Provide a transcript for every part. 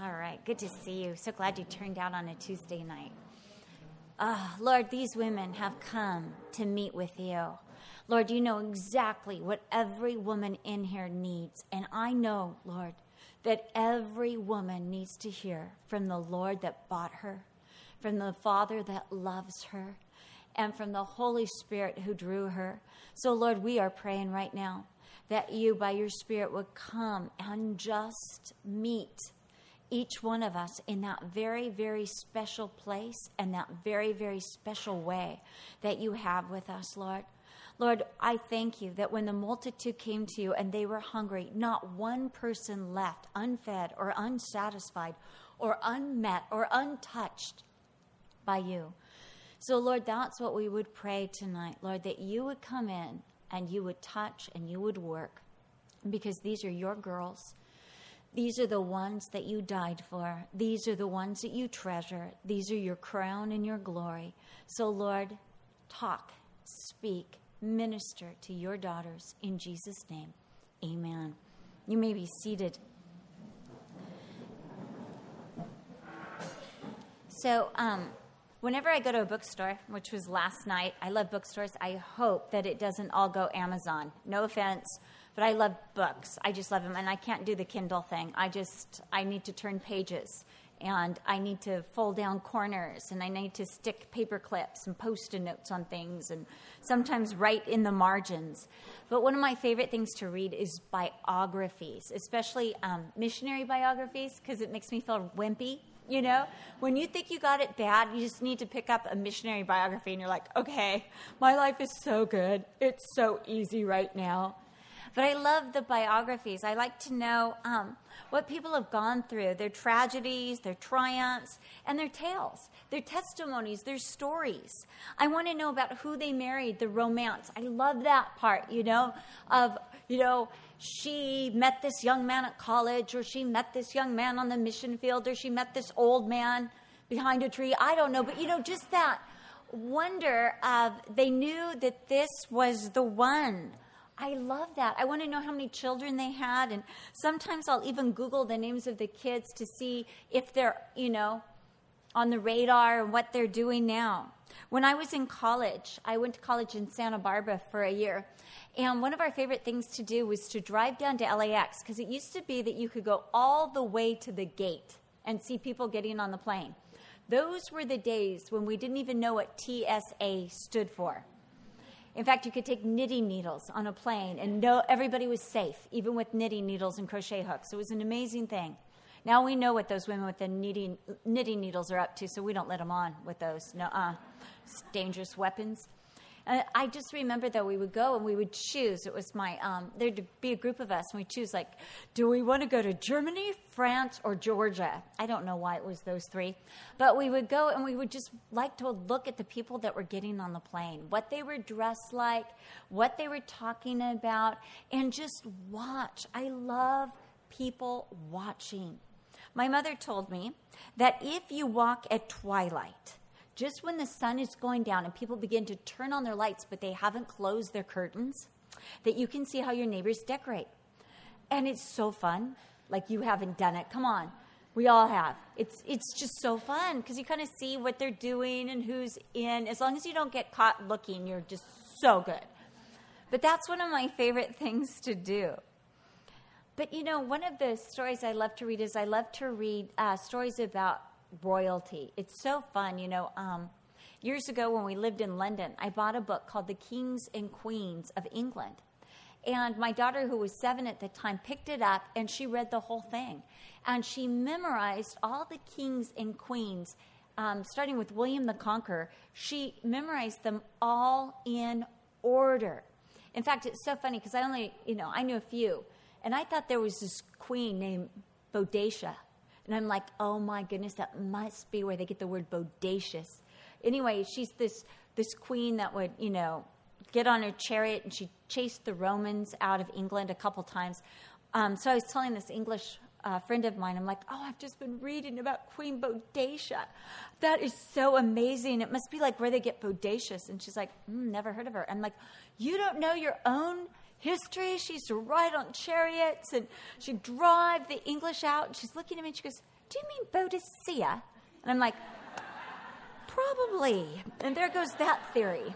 All right, good to see you. So glad you turned out on a Tuesday night. Lord, these women have come to meet with you. Lord, you know exactly what every woman in here needs. And I know, Lord, that every woman needs to hear from the Lord that bought her, from the Father that loves her, and from the Holy Spirit who drew her. So, Lord, we are praying right now that you, by your Spirit, would come and just meet each one of us in that very, very special place and that very, very special way that you have with us, Lord. Lord, I thank you that when the multitude came to you and they were hungry, not one person left unfed or unsatisfied or unmet or untouched by you. So, Lord, that's what we would pray tonight, Lord, that you would come in and you would touch and you would work, because these are your girls. These are the ones that you died for. These are the ones that you treasure. These are your crown and your glory. So, Lord, talk, speak, minister to your daughters in Jesus' name. Amen. You may be seated. So, whenever I go to a bookstore, which was last night, I love bookstores. I hope that it doesn't all go Amazon. No offense, but I love books. I just love them, and I can't do the Kindle thing. I need to turn pages, and I need to fold down corners, and I need to stick paper clips and Post-it notes on things, and sometimes write in the margins. But one of my favorite things to read is biographies, especially missionary biographies, because it makes me feel wimpy. You know, when you think you got it bad, you just need to pick up a missionary biography, and you're like, okay, my life is so good. It's so easy right now. But I love the biographies. I like to know what people have gone through, their tragedies, their triumphs, and their tales, their testimonies, their stories. I want to know about who they married, the romance. I love that part, she met this young man at college, or she met this young man on the mission field, or she met this old man behind a tree. I don't know, but just that wonder of they knew that this was the one. I love that. I want to know how many children they had, and sometimes I'll even Google the names of the kids to see if they're, on the radar and what they're doing now. When I was in college, I went to college in Santa Barbara for a year, and one of our favorite things to do was to drive down to LAX, because it used to be that you could go all the way to the gate and see people getting on the plane. Those were the days when we didn't even know what TSA stood for. In fact, you could take knitting needles on a plane and know everybody was safe, even with knitting needles and crochet hooks. It was an amazing thing. Now we know what those women with the knitting needles are up to, so we don't let them on with those. It's dangerous weapons. I just remember, though, we would go and we would choose. It was there'd be a group of us, and we'd choose, do we want to go to Germany, France, or Georgia? I don't know why it was those three. But we would go, and we would just like to look at the people that were getting on the plane, what they were dressed like, what they were talking about, and just watch. I love people watching. My mother told me that if you walk at twilight, just when the sun is going down and people begin to turn on their lights, but they haven't closed their curtains, that you can see how your neighbors decorate. And it's so fun. Like, you haven't done it. Come on. We all have. It's just so fun, because you kind of see what they're doing and who's in. As long as you don't get caught looking, you're just so good. But that's one of my favorite things to do. But, one of the stories I love to read is I love to read stories about royalty. It's so fun. Years ago when we lived in London, I bought a book called The Kings and Queens of England. And my daughter, who was 7 at the time, picked it up, and she read the whole thing. And she memorized all the kings and queens, starting with William the Conqueror. She memorized them all in order. In fact, it's so funny, because I knew a few. And I thought there was this queen named Boadicea. And I'm like, oh my goodness, that must be where they get the word bodacious. Anyway, she's this queen that would, get on her chariot, and she chased the Romans out of England a couple times. So I was telling this English friend of mine, I'm like, I've just been reading about Queen Boadicea. That is so amazing. It must be like where they get bodacious. And she's like, never heard of her. I'm like, you don't know your own history. She used to ride on chariots, and she'd drive the English out. And she's looking at me, and she goes, do you mean Boadicea? And I'm like, probably. And there goes that theory.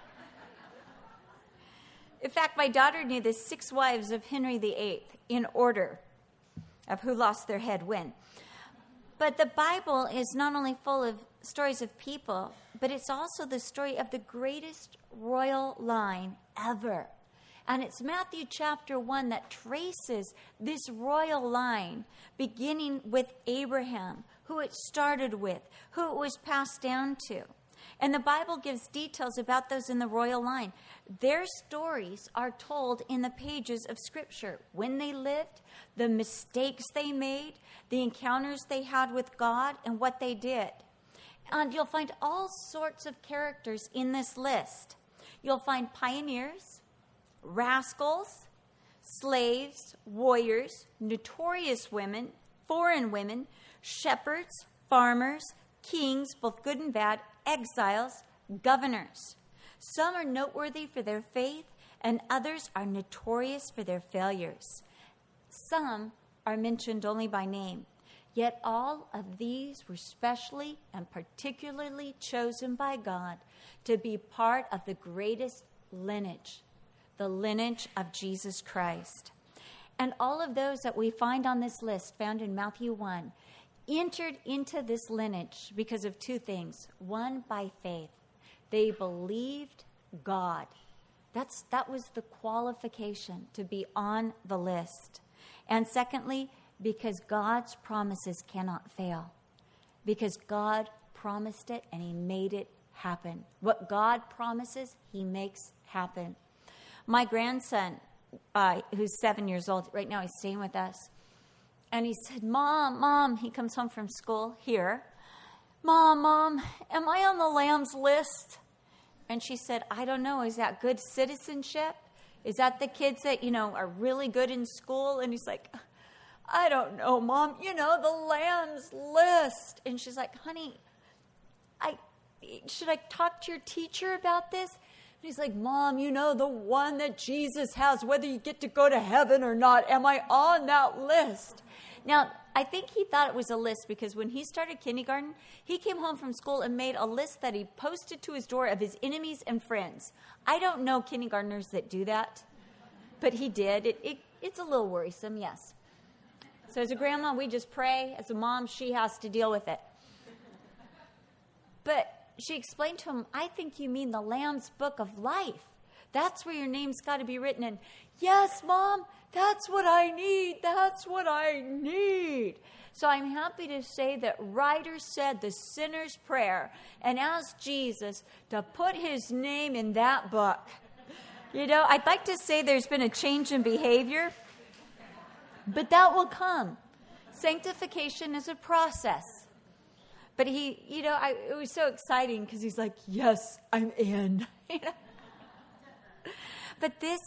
In fact, my daughter knew the 6 wives of Henry VIII in order of who lost their head when. But the Bible is not only full of stories of people, but it's also the story of the greatest royal line ever. And it's Matthew chapter 1 that traces this royal line, beginning with Abraham, who it started with, who it was passed down to. And the Bible gives details about those in the royal line. Their stories are told in the pages of Scripture. When they lived, the mistakes they made, the encounters they had with God, and what they did. And you'll find all sorts of characters in this list. You'll find pioneers, rascals, slaves, warriors, notorious women, foreign women, shepherds, farmers, kings, both good and bad, exiles, governors. Some are noteworthy for their faith, and others are notorious for their failures. Some are mentioned only by name. Yet all of these were specially and particularly chosen by God to be part of the greatest lineage, the lineage of Jesus Christ. And all of those that we find on this list, found in Matthew 1, entered into this lineage because of 2 things. One, by faith. They believed God. That was the qualification to be on the list. And secondly, because God's promises cannot fail. Because God promised it and he made it happen. What God promises, he makes happen. My grandson, who's 7 years old, right now he's staying with us. And he said, Mom, he comes home from school here. Mom, am I on the Lamb's list? And she said, I don't know. Is that good citizenship? Is that the kids that, are really good in school? And he's like, I don't know, Mom. The Lamb's list. And she's like, honey, should I talk to your teacher about this? And he's like, Mom, the one that Jesus has, whether you get to go to heaven or not, am I on that list? Now, I think he thought it was a list because when he started kindergarten, he came home from school and made a list that he posted to his door of his enemies and friends. I don't know kindergartners that do that, but he did. It's a little worrisome, yes. So as a grandma, we just pray. As a mom, she has to deal with it. But she explained to him, I think you mean the Lamb's Book of Life. That's where your name's got to be written in. Yes, Mom, that's what I need. That's what I need. So I'm happy to say that Ryder said the sinner's prayer and asked Jesus to put his name in that book. I'd like to say there's been a change in behavior, but that will come. Sanctification is a process. But it was so exciting because he's like, yes, I'm in. But this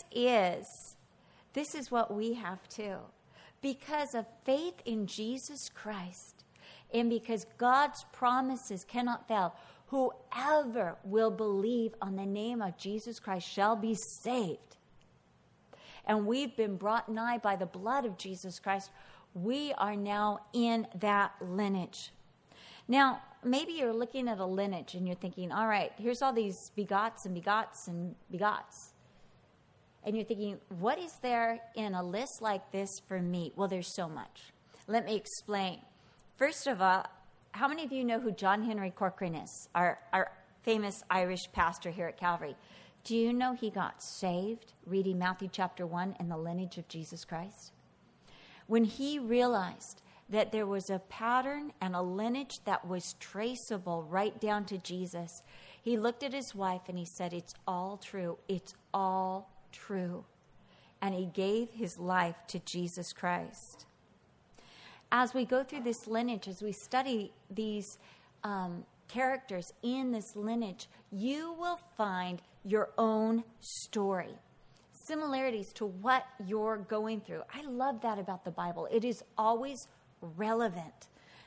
is what we have too. Because of faith in Jesus Christ and because God's promises cannot fail, whoever will believe on the name of Jesus Christ shall be saved. And we've been brought nigh by the blood of Jesus Christ. We are now in that lineage. Now, maybe you're looking at a lineage and you're thinking, all right, here's all these begots and begots and begots. And you're thinking, what is there in a list like this for me? Well, there's so much. Let me explain. First of all, how many of you know who John Henry Corcoran is, our famous Irish pastor here at Calvary? Do you know he got saved reading Matthew chapter 1 in the lineage of Jesus Christ? When he realized that there was a pattern and a lineage that was traceable right down to Jesus, he looked at his wife and he said, it's all true. It's all true. And he gave his life to Jesus Christ. As we go through this lineage, as we study these characters in this lineage, you will find your own story, similarities to what you're going through. I love that about the Bible. It is always relevant.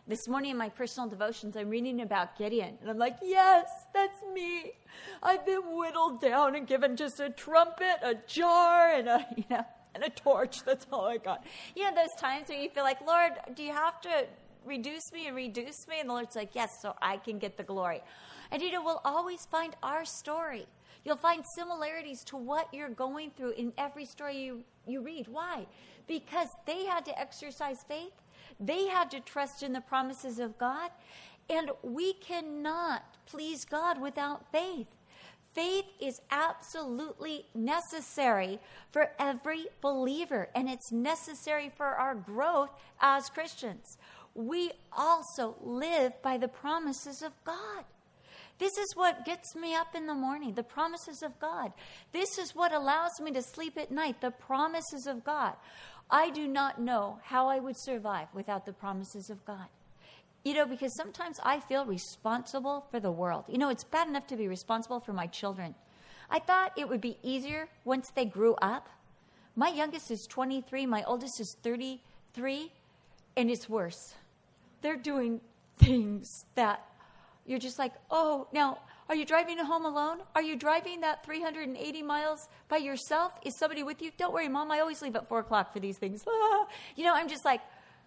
This morning in my personal devotions, I'm reading about Gideon. And I'm like, yes, that's me. I've been whittled down and given just a trumpet, a jar, and a torch. That's all I got. Those times where you feel like, Lord, do you have to reduce me? And the Lord's like, yes, so I can get the glory. And we'll always find our story. You'll find similarities to what you're going through in every story you read. Why? Because they had to exercise faith. They had to trust in the promises of God. And we cannot please God without faith. Faith is absolutely necessary for every believer, and it's necessary for our growth as Christians. We also live by the promises of God. This is what gets me up in the morning, the promises of God. This is what allows me to sleep at night, the promises of God. I do not know how I would survive without the promises of God. Because sometimes I feel responsible for the world. It's bad enough to be responsible for my children. I thought it would be easier once they grew up. My youngest is 23, my oldest is 33, and it's worse. They're doing things that you're just like, oh, now, are you driving home alone? Are you driving that 380 miles by yourself? Is somebody with you? Don't worry, Mom, I always leave at 4 o'clock for these things. I'm just like,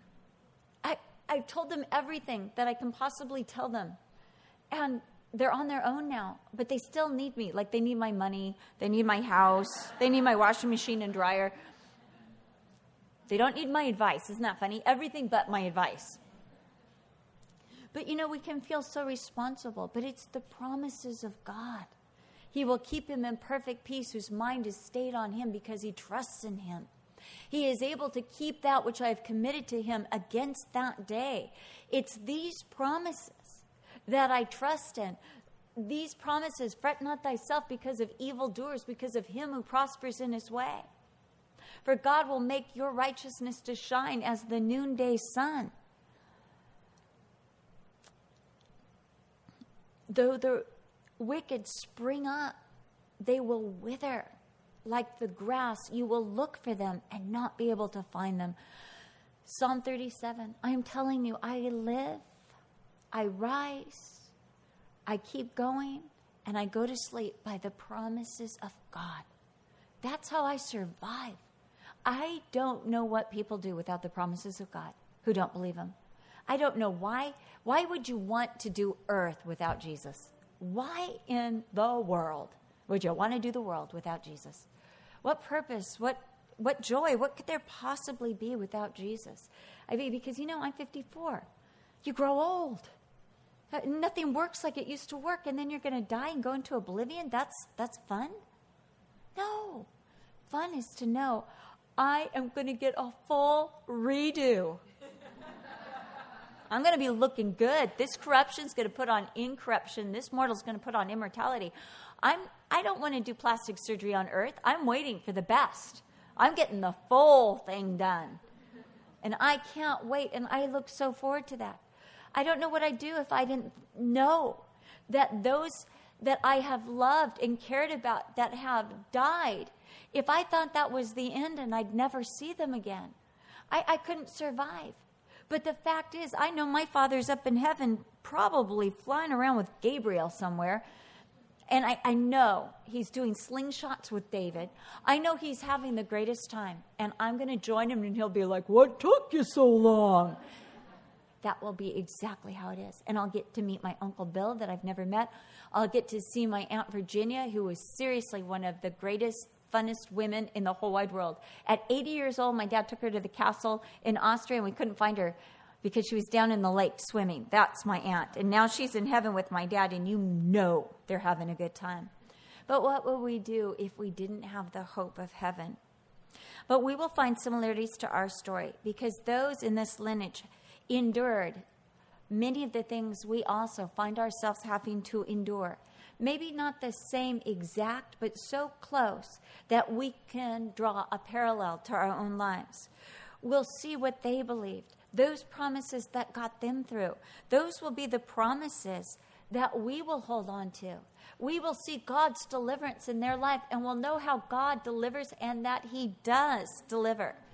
I've told them everything that I can possibly tell them. And they're on their own now, but they still need me. Like, they need my money. They need my house. They need my washing machine and dryer. They don't need my advice. Isn't that funny? Everything but my advice. But, we can feel so responsible, but it's the promises of God. He will keep him in perfect peace whose mind is stayed on him because he trusts in him. He is able to keep that which I have committed to him against that day. It's these promises that I trust in. These promises, fret not thyself because of evildoers, because of him who prospers in his way. For God will make your righteousness to shine as the noonday sun. Though the wicked spring up, they will wither. Like the grass, you will look for them and not be able to find them. Psalm 37, I am telling you, I live, I rise, I keep going, and I go to sleep by the promises of God. That's how I survive. I don't know what people do without the promises of God who don't believe them. I don't know why. Why would you want to do earth without Jesus? Why in the world would you want to do the world without Jesus? What purpose, what joy, what could there possibly be without Jesus? Because, I'm 54. You grow old. Nothing works like it used to work, and then you're going to die and go into oblivion? That's fun? No. Fun is to know I am going to get a full redo. I'm going to be looking good. This corruption's going to put on incorruption. This mortal's going to put on immortality. I don't want to do plastic surgery on earth. I'm waiting for the best. I'm getting the full thing done. And I can't wait, and I look so forward to that. I don't know what I'd do if I didn't know that those that I have loved and cared about that have died, if I thought that was the end and I'd never see them again, I couldn't survive. But the fact is, I know my Father's up in heaven, probably flying around with Gabriel somewhere. And I know he's doing slingshots with David. I know he's having the greatest time. And I'm going to join him, and he'll be like, what took you so long? That will be exactly how it is. And I'll get to meet my Uncle Bill that I've never met. I'll get to see my Aunt Virginia, who was seriously one of the greatest, funnest women in the whole wide world. At 80 years old, my dad took her to the castle in Austria, and we couldn't find her because she was down in the lake swimming. That's my aunt. And now she's in heaven with my dad, and they're having a good time. But what would we do if we didn't have the hope of heaven? But we will find similarities to our story because those in this lineage endured many of the things we also find ourselves having to endure. Maybe not the same exact, but so close that we can draw a parallel to our own lives. We'll see what they believed. Those promises that got them through. Those will be the promises that we will hold on to. We will see God's deliverance in their life, and we'll know how God delivers and that he does deliver.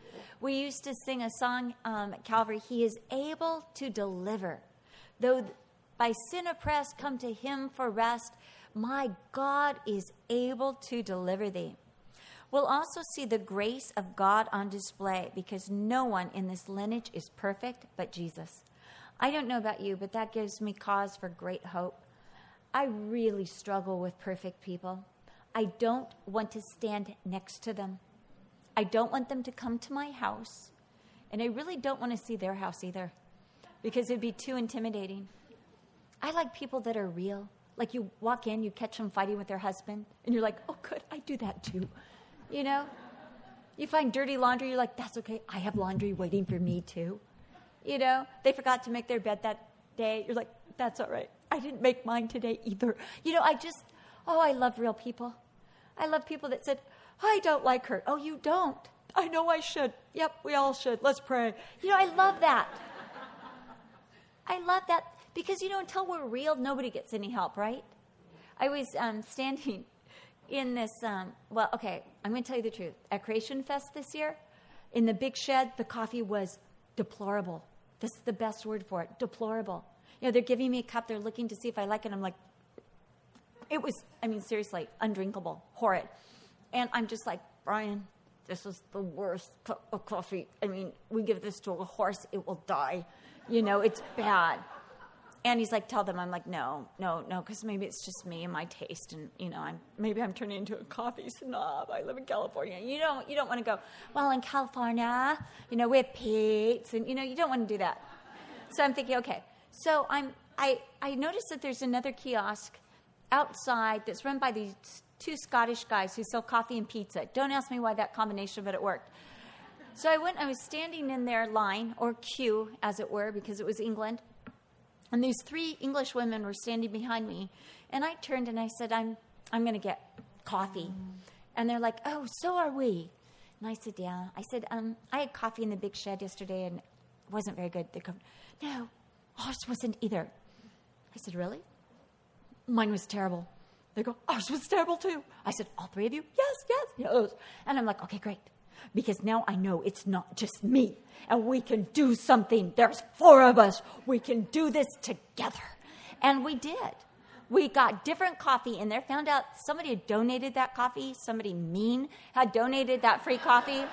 We used to sing a song at Calvary, He is able to deliver. Though by sin oppressed, come to Him for rest. My God is able to deliver thee. We'll also see the grace of God on display because no one in this lineage is perfect but Jesus. I don't know about you, but that gives me cause for great hope. I really struggle with perfect people. I don't want to stand next to them. I don't want them to come to my house. And I really don't want to see their house either because it'd be too intimidating. I like people that are real. Like you walk in, you catch them fighting with their husband, and you're like, oh, good, I do that too. You know? You find dirty laundry, you're like, that's okay, I have laundry waiting for me too. You know? They forgot to make their bed that day. You're like, that's all right. I didn't make mine today either. You know, I love real people. I love people that said, I don't like her. Oh, you don't? I know I should. Yep, we all should. Let's pray. You know, I love that. I love that because, you know, until we're real, nobody gets any help, right? I was standing in this, I'm going to tell you the truth. At Creation Fest this year, in the big shed, the coffee was deplorable. This is the best word for it, deplorable. You know, they're giving me a cup. They're looking to see if I like it. I'm like, it was, seriously, undrinkable, horrid. And I'm just like, Brian, this is the worst cup of coffee. We give this to a horse, it will die. You know, it's bad. And he's like, tell them. I'm like, no, because maybe it's just me and my taste. And, you know, maybe I'm turning into a coffee snob. I live in California. You don't want to go, well, in California, you know, we have pigs. And, you know, you don't want to do that. So I'm thinking, okay. So I noticed that there's another kiosk outside that's run by these two Scottish guys who sell coffee and pizza. Don't ask me why that combination, but it worked. So I was standing in their line, or queue, as it were, because it was England. And these three English women were standing behind me. And I turned and I said, I'm going to get coffee. And they're like, oh, so are we. And I said, yeah. I said, I had coffee in the big shed yesterday and it wasn't very good. They go, no, ours wasn't either. I said, really? Mine was terrible. They go, ours was terrible too. I said, all three of you? Yes. And I'm like, okay, great. Because now I know it's not just me. And we can do something. There's 4 of us. We can do this together. And we did. We got different coffee in there. Found out somebody had donated that coffee. Somebody mean had donated that free coffee.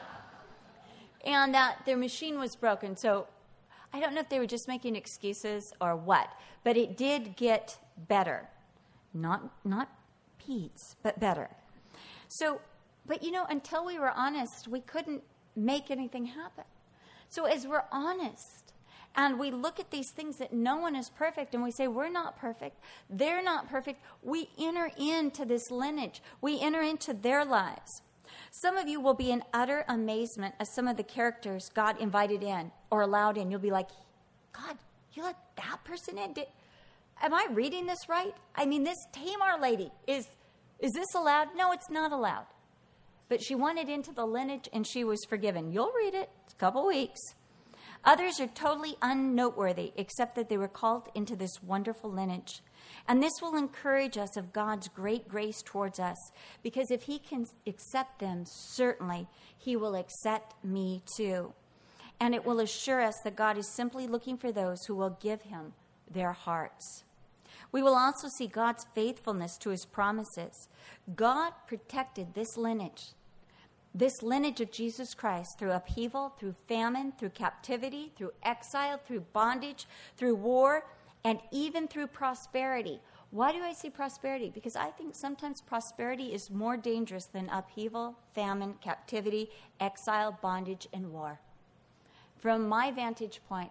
And their machine was broken. So I don't know if they were just making excuses or what. But it did get better. Not Pete's, but better. So, but you know, until we were honest, we couldn't make anything happen. So as we're honest and we look at these things that no one is perfect and we say, we're not perfect, they're not perfect, we enter into this lineage. We enter into their lives. Some of you will be in utter amazement at some of the characters God invited in or allowed in. You'll be like, God, you let that person in? Am I reading this right? This Tamar lady, is this allowed? No, it's not allowed. But she wanted into the lineage and she was forgiven. You'll read it. It's a couple weeks. Others are totally unnoteworthy, except that they were called into this wonderful lineage. And this will encourage us of God's great grace towards us, because if he can accept them, certainly he will accept me too. And it will assure us that God is simply looking for those who will give him their hearts. We will also see God's faithfulness to his promises. God protected this lineage of Jesus Christ, through upheaval, through famine, through captivity, through exile, through bondage, through war, and even through prosperity. Why do I say prosperity? Because I think sometimes prosperity is more dangerous than upheaval, famine, captivity, exile, bondage, and war. From my vantage point,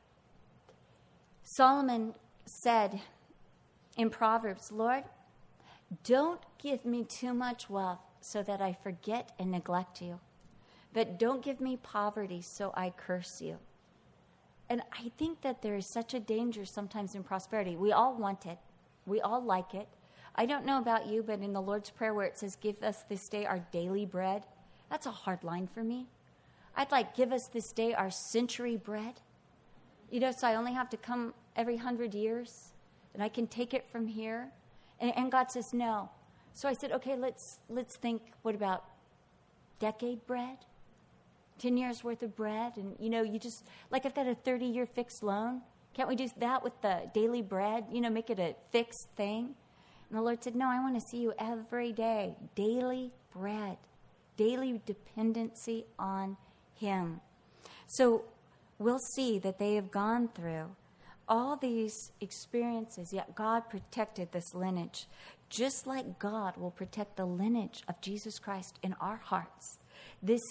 Solomon said in Proverbs, Lord, don't give me too much wealth so that I forget and neglect you. But don't give me poverty so I curse you. And I think that there is such a danger sometimes in prosperity. We all want it. We all like it. I don't know about you, but in the Lord's Prayer where it says, give us this day our daily bread, that's a hard line for me. I'd like, give us this day our century bread. You know, so I only have to come every 100 years. And I can take it from here. And God says, no. So I said, okay, let's think, what about decade bread? 10 years worth of bread. And, you just, like I've got a 30-year fixed loan. Can't we do that with the daily bread? Make it a fixed thing. And the Lord said, no, I want to see you every day. Daily bread. Daily dependency on him. So we'll see that they have gone through all these experiences, yet God protected this lineage, just like God will protect the lineage of Jesus Christ in our hearts. This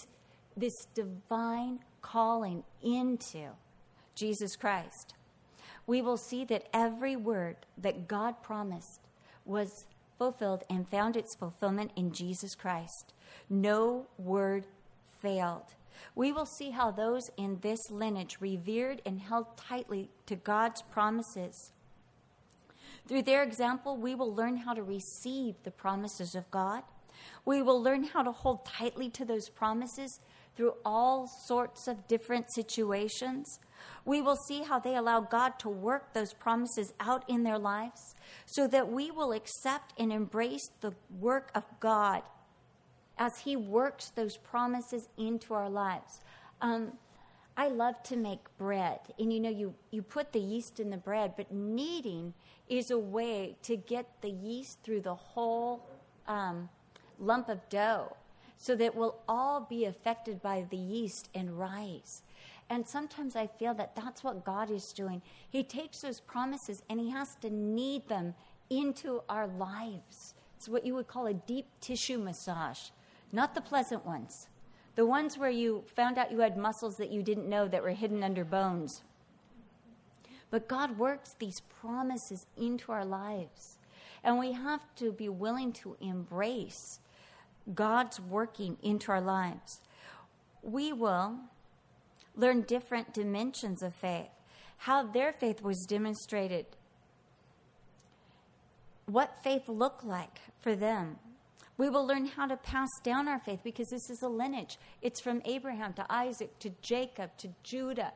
divine calling into Jesus Christ. We will see that every word that God promised was fulfilled and found its fulfillment in Jesus Christ. No word failed. We will see how those in this lineage revered and held tightly to God's promises. Through their example, we will learn how to receive the promises of God. We will learn how to hold tightly to those promises through all sorts of different situations. We will see how they allow God to work those promises out in their lives so that we will accept and embrace the work of God as he works those promises into our lives. I love to make bread. And you put the yeast in the bread, but kneading is a way to get the yeast through the whole lump of dough so that we'll all be affected by the yeast and rise. And sometimes I feel that that's what God is doing. He takes those promises and he has to knead them into our lives. It's what you would call a deep tissue massage. Not the pleasant ones. The ones where you found out you had muscles that you didn't know that were hidden under bones. But God works these promises into our lives. And we have to be willing to embrace God's working into our lives. We will learn different dimensions of faith, how their faith was demonstrated, what faith looked like for them. We will learn how to pass down our faith because this is a lineage. It's from Abraham to Isaac to Jacob to Judah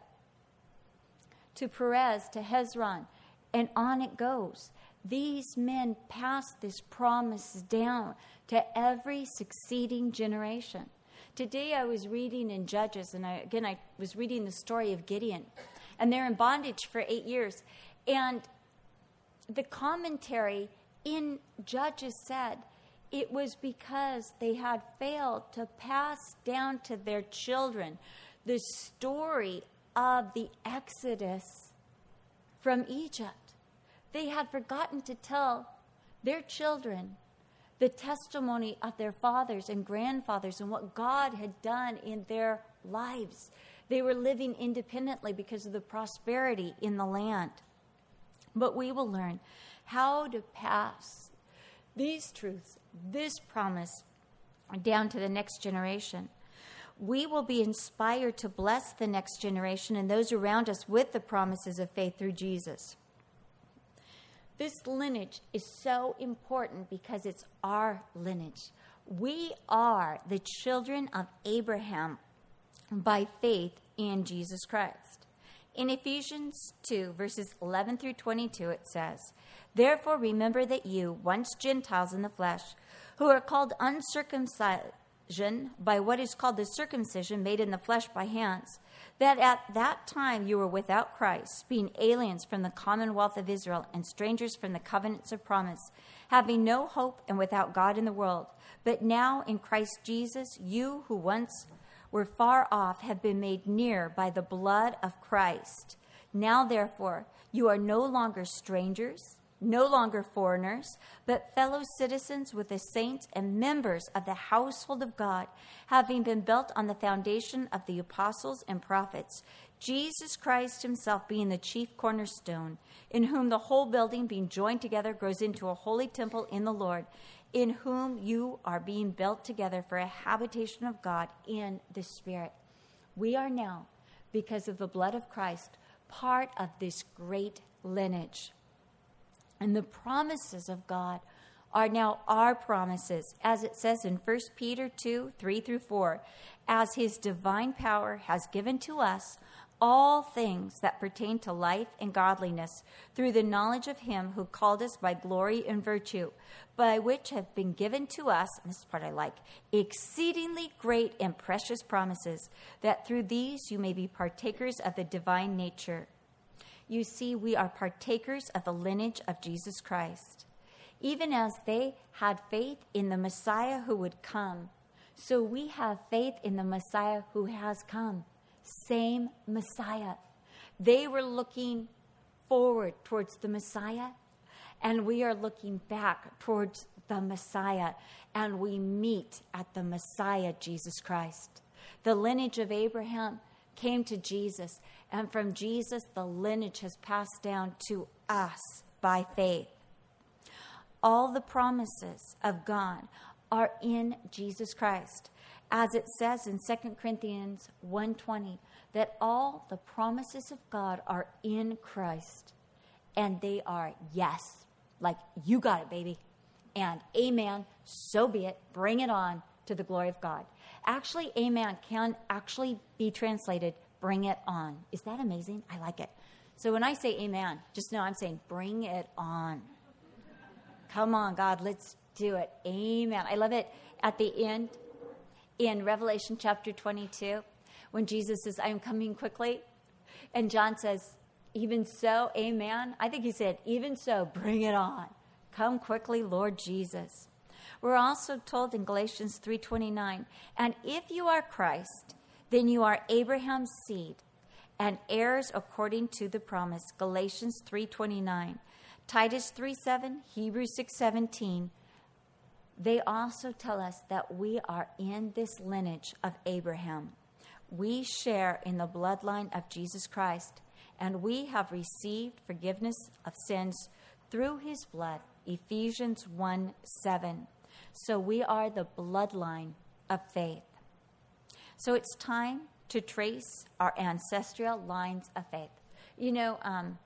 to Perez to Hezron, and on it goes. These men passed this promise down to every succeeding generation. Today I was reading in Judges, and I was reading the story of Gideon, and they're in bondage for 8 years. And the commentary in Judges said, it was because they had failed to pass down to their children the story of the Exodus from Egypt. They had forgotten to tell their children the testimony of their fathers and grandfathers and what God had done in their lives. They were living independently because of the prosperity in the land. But we will learn how to pass these truths, this promise, down to the next generation. We will be inspired to bless the next generation and those around us with the promises of faith through Jesus. This lineage is so important because it's our lineage. We are the children of Abraham by faith in Jesus Christ. In Ephesians 2, verses 11 through 22, it says, "Therefore remember that you, once Gentiles in the flesh, who are called uncircumcision by what is called the circumcision made in the flesh by hands, that at that time you were without Christ, being aliens from the commonwealth of Israel and strangers from the covenants of promise, having no hope and without God in the world. But now in Christ Jesus, you who once were far off have been made near by the blood of Christ. Now, therefore, you are no longer strangers, no longer foreigners, but fellow citizens with the saints and members of the household of God, having been built on the foundation of the apostles and prophets, Jesus Christ himself being the chief cornerstone, in whom the whole building being joined together grows into a holy temple in the Lord, in whom you are being built together for a habitation of God in the Spirit." We are now, because of the blood of Christ, part of this great lineage. And the promises of God are now our promises, as it says in 1 Peter 2, 3 through 4, "As his divine power has given to us all things that pertain to life and godliness through the knowledge of him who called us by glory and virtue, by which have been given to us, and this is the part I like, exceedingly great and precious promises, that through these you may be partakers of the divine nature. You see, we are partakers of the lineage of Jesus Christ. Even as they had faith in the Messiah who would come, so we have faith in the Messiah who has come. Same Messiah. They were looking forward towards the Messiah, and we are looking back towards the Messiah, and we meet at the Messiah, Jesus Christ. The lineage of Abraham came to Jesus, and from Jesus, the lineage has passed down to us by faith. All the promises of God are in Jesus Christ. As it says in 2 Corinthians 1:20, that all the promises of God are in Christ. And they are yes. Like, you got it, baby. And amen, so be it. Bring it on to the glory of God. Actually, amen can actually be translated, bring it on. Is that amazing? I like it. So when I say amen, just know I'm saying, bring it on. Come on, God, let's do it. Amen. I love it at the end in Revelation chapter 22 when Jesus says, I am coming quickly. And John says, even so, amen. I think he said, even so, bring it on. Come quickly, Lord Jesus. We're also told in Galatians 3:29, and if you are Christ, then you are Abraham's seed and heirs according to the promise. Galatians 3:29. Titus 3:7, Hebrews 6:17. They also tell us that we are in this lineage of Abraham. We share in the bloodline of Jesus Christ, and we have received forgiveness of sins through his blood. Ephesians 1:7. So we are the bloodline of faith. So it's time to trace our ancestral lines of faith. You know,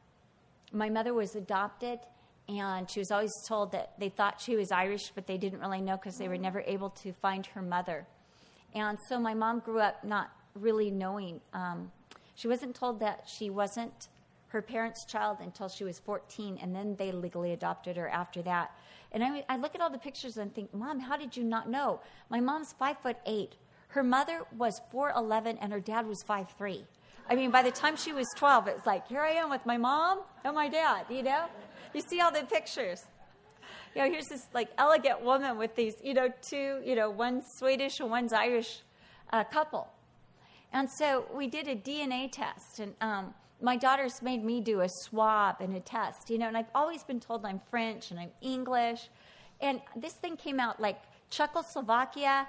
my mother was adopted, and she was always told that they thought she was Irish, but they didn't really know because they were never able to find her mother. And so my mom grew up not really knowing. She wasn't told that she wasn't her parents' child until she was 14, and then they legally adopted her after that. And I look at all the pictures and think, Mom, how did you not know? My mom's 5'8". Her mother was 4'11", and her dad was 5'3". I mean, by the time she was 12, it's like, here I am with my mom and my dad, you know? You see all the pictures. You know, here's this, like, elegant woman with these, two, one's Swedish and one's Irish couple. And so we did a DNA test, and my daughters made me do a swab and a test, and I've always been told I'm French and I'm English. And this thing came out like Czechoslovakia,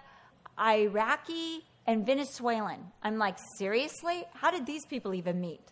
Iraqi, and Venezuelan. I'm like, seriously? How did these people even meet?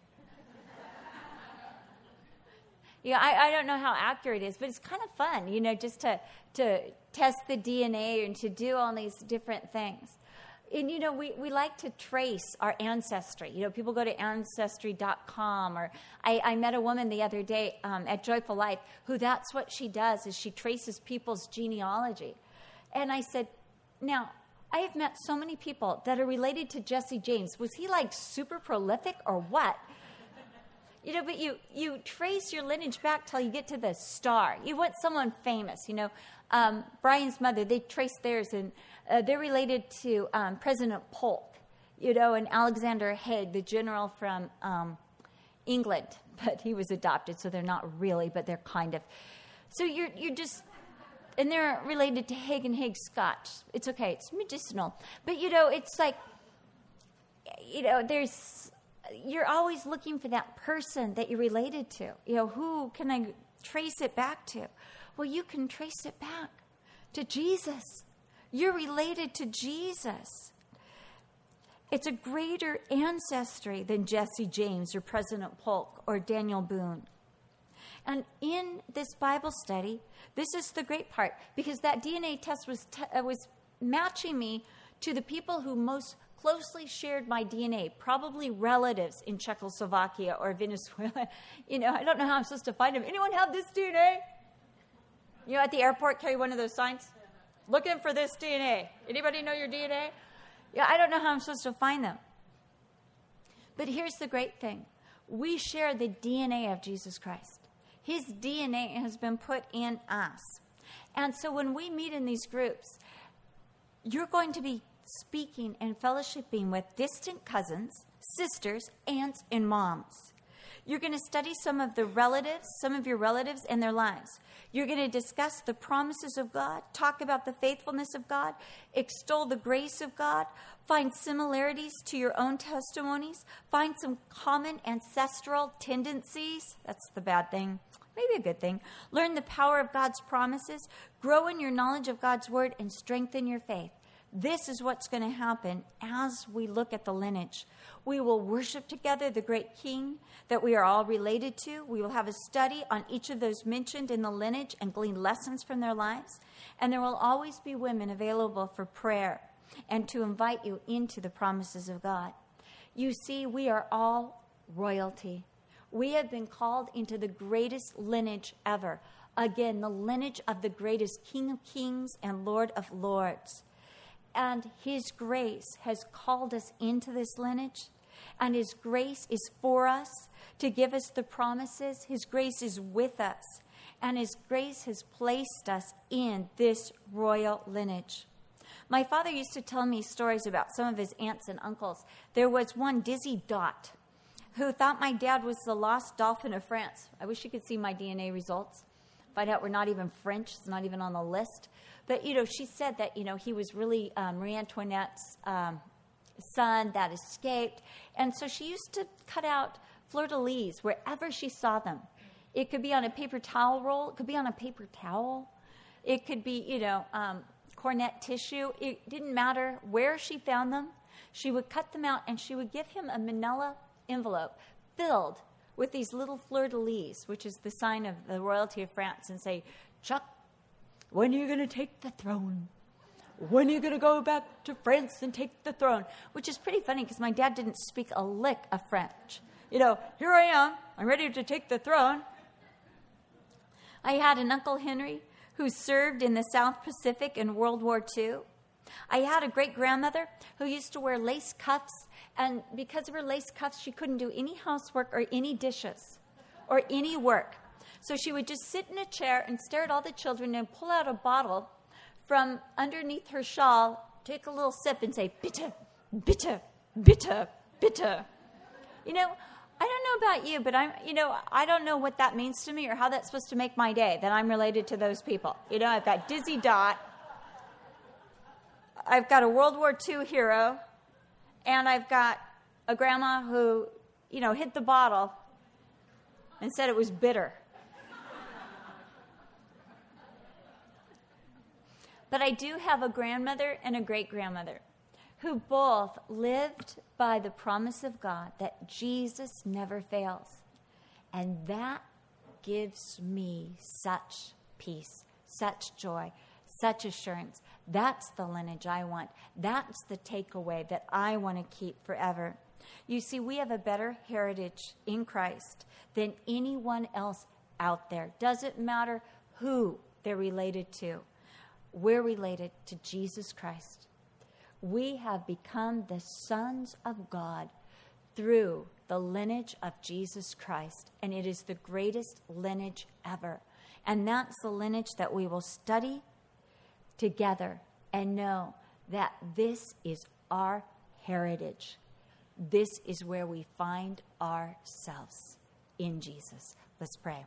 I don't know how accurate it is, but it's kind of fun, just to test the DNA and to do all these different things. And, we like to trace our ancestry. People go to Ancestry.com, or I met a woman the other day at Joyful Life who that's what she does, is she traces people's genealogy. And I said, now, I have met so many people that are related to Jesse James. Was he like super prolific or what? But you trace your lineage back till you get to the star. You want someone famous, Brian's mother, they traced theirs, and they're related to President Polk, and Alexander Haig, the general from England. But he was adopted, so they're not really, but they're kind of. So you're just, and they're related to Haig and Haig Scotch. It's okay, it's medicinal. But, it's like, you're always looking for that person that you're related to. Who can I trace it back to? Well, you can trace it back to Jesus. You're related to Jesus. It's a greater ancestry than Jesse James or President Polk or Daniel Boone. And in this Bible study, this is the great part, because that DNA test was matching me to the people who most closely shared my DNA, probably relatives in Czechoslovakia or Venezuela. I don't know how I'm supposed to find them. Anyone have this DNA? At the airport, carry one of those signs. Looking for this DNA. Anybody know your DNA? I don't know how I'm supposed to find them. But here's the great thing. We share the DNA of Jesus Christ. His DNA has been put in us. And so when we meet in these groups, you're going to be speaking and fellowshipping with distant cousins, sisters, aunts, and moms. You're going to study some of your relatives and their lives. You're going to discuss the promises of God, talk about the faithfulness of God, extol the grace of God, find similarities to your own testimonies, find some common ancestral tendencies. That's the bad thing. Maybe a good thing. Learn the power of God's promises, grow in your knowledge of God's word, and strengthen your faith. This is what's going to happen as we look at the lineage. We will worship together the great King that we are all related to. We will have a study on each of those mentioned in the lineage and glean lessons from their lives. And there will always be women available for prayer and to invite you into the promises of God. You see, we are all royalty. We have been called into the greatest lineage ever. Again, the lineage of the greatest King of Kings and Lord of Lords. And his grace has called us into this lineage. And his grace is for us to give us the promises. His grace is with us. And his grace has placed us in this royal lineage. My father used to tell me stories about some of his aunts and uncles. There was one Dizzy Dot who thought my dad was the lost dolphin of France. I wish you could see my DNA results. Find out we're not even French. It's not even on the list. But, she said that, he was really Marie Antoinette's son that escaped. And so she used to cut out fleur-de-lis wherever she saw them. It could be on a paper towel roll. It could be on a paper towel. It could be, cornet tissue. It didn't matter where she found them. She would cut them out, and she would give him a manila envelope filled with these little fleur-de-lis, which is the sign of the royalty of France, and say, Chuck, when are you going to take the throne? When are you going to go back to France and take the throne? Which is pretty funny because my dad didn't speak a lick of French. Here I am. I'm ready to take the throne. I had an Uncle Henry who served in the South Pacific in World War II. I had a great-grandmother who used to wear lace cuffs, and because of her lace cuffs, she couldn't do any housework or any dishes or any work. So she would just sit in a chair and stare at all the children and pull out a bottle from underneath her shawl, take a little sip and say, bitter, bitter, bitter, bitter. I don't know about you, but I don't know what that means to me or how that's supposed to make my day, that I'm related to those people. I've got Dizzy Dot. I've got a World War II hero, and I've got a grandma who, hit the bottle and said it was bitter. But I do have a grandmother and a great-grandmother who both lived by the promise of God that Jesus never fails. And that gives me such peace, such joy, such assurance. That's the lineage I want. That's the takeaway that I want to keep forever. You see, we have a better heritage in Christ than anyone else out there. Doesn't matter who they're related to. We're related to Jesus Christ. We have become the sons of God through the lineage of Jesus Christ, and it is the greatest lineage ever. And that's the lineage that we will study together and know that this is our heritage. This is where we find ourselves in Jesus. Let's pray.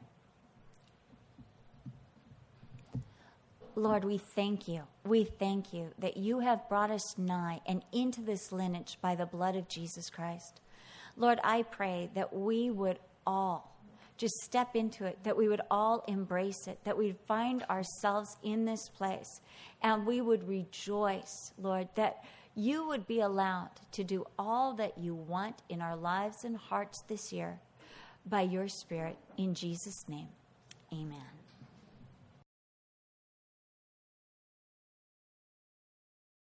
Lord, we thank you. We thank you that you have brought us nigh and into this lineage by the blood of Jesus Christ. Lord, I pray that we would all just step into it, that we would all embrace it, that we'd find ourselves in this place, and we would rejoice, Lord, that you would be allowed to do all that you want in our lives and hearts this year by your Spirit. In Jesus' name, amen.